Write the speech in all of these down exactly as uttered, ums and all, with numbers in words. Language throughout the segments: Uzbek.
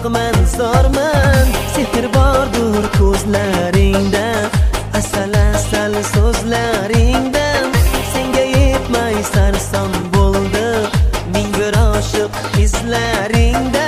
dog'man zorman, sehr bordur ko'zlaringda, asal asal so'zlaringda. Senga yetmay sarson bo'ldi ming bir oshiq izlaringda.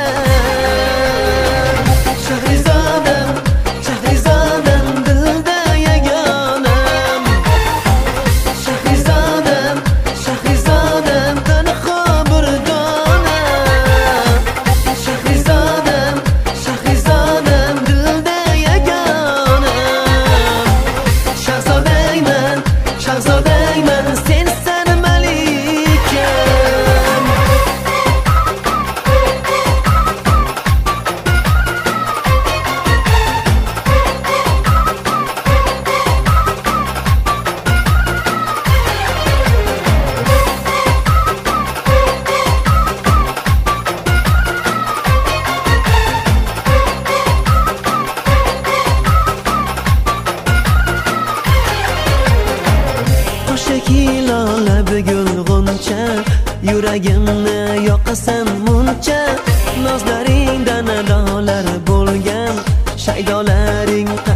Shahrizodam, Shahrizodam, dilda yagonam. Shahrizodam, Shahrizodam, tanho bir donam. Shahrizodam, Shahrizodam, dilda yagonam. Shahzodayman, Shahzodayman, sensan malikam. Lola bugul g'uncha, yuragimni yoqasan muncha. Nozlaringdan alolar bo'lgan, shaydolaring